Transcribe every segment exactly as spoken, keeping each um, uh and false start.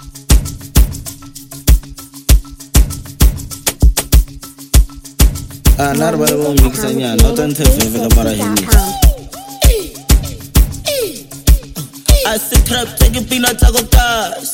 Ah, not about the mix and yeah, not until the Marahini. I sit trap, take a peanut, I go gas.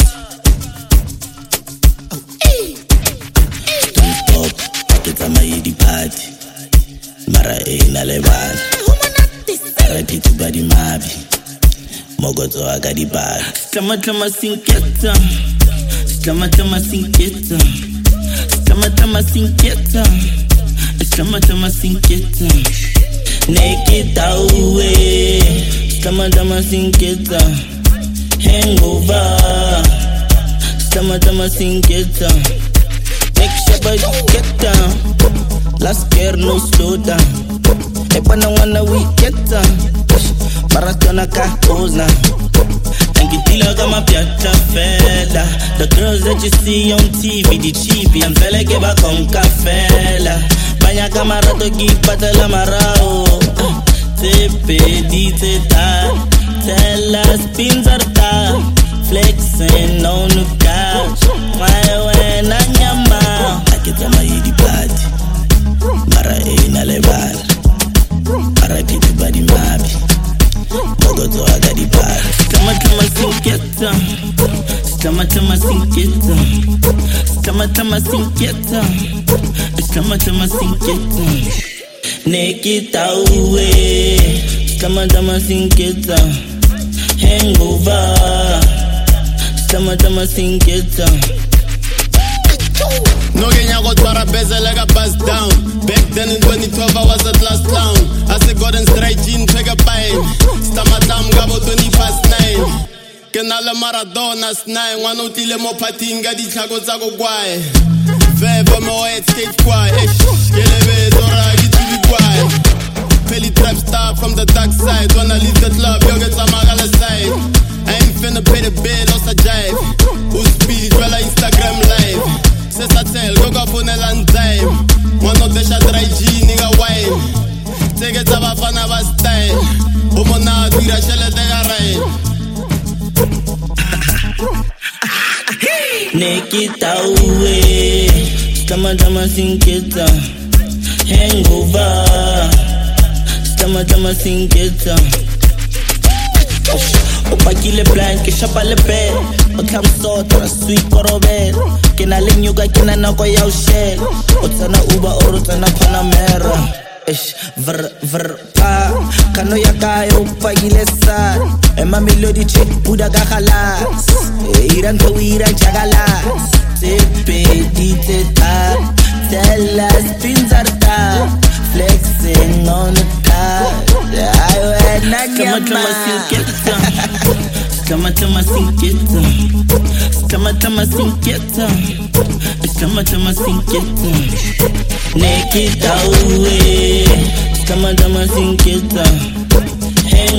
Don't stop, pockets on my eddy party. Mara e na levan. Ready to body mabi. Mogoto agadi bag. Stama tama sinketa. Stama tama sinketa. Stama tama sinketa. Stama tama sinketa. Naked away. Stama tama sinketa. Hangover. Stama tama sinketa. Make sure you get down. Last year no slow down. Epa na wana we get down. Maratona kakoza. Angitila kama piacha fella. The girls that you see on T V, the cheapy. I'm fella que va con cafela. Baña camarato ki patela marao. Tepe di teta. Tella spinzarta. Flexing on the couch. My way na nyama. Akita ma yidi party. Mara e na leval. Mara titu badi mabi. Mogoto agadi bad. Stama tama sinketa. Stama tama sinketa. Stama tama sinketa. Stama tama sinketa. Naked away. Stama tama sinketa. Hangover. Stama tama sinketa. No Kenya got para bezel like a buzz down. Back then in twenty twelve I was at last clown. I said God and straight jean take a pine. Stamatam gabo twenty past nine. Kenala Maradona nine. One utile mo patinga di chago zago guay. Veva mo head stage quiet. Gelebe zora gitu di guay. Pelly trap star from the dark side. When I leave the club yo get some magala side. I ain't finna pay the bill or sa jive. Who speed well Instagram live. Sesa tell, go go phone and time. One of the shot dry G, nigga wine. Take it up a fan of a style. Umona, do the shell at the rain. Naked away. Stama tama sinketa. Hangover. Stama tama sinketa. Opa kile plan, que chapa le pe. O kam sotra, sweet korobel. Kena lenyuka, kena nako ya ushel. Otsana uba oro, tsana Panamera. Ish, vr, vr, pa. Kano ya kayo, opa kile sad. Ema melody chick, buda kakalas. Iran to iran chagalas. Tepe, diteta. Tell us, pinzarta. Flexing on the car. I wear nanyama. Stama tama sinketa. Stama tama sinketa. Stama tama sinketa. Naked away. Stama tama sinketa.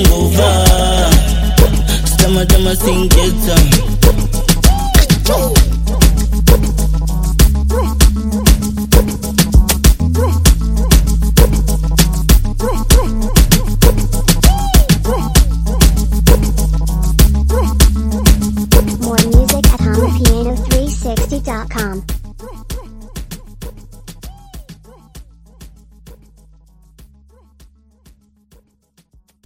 Hangover. Stama tama sinketa.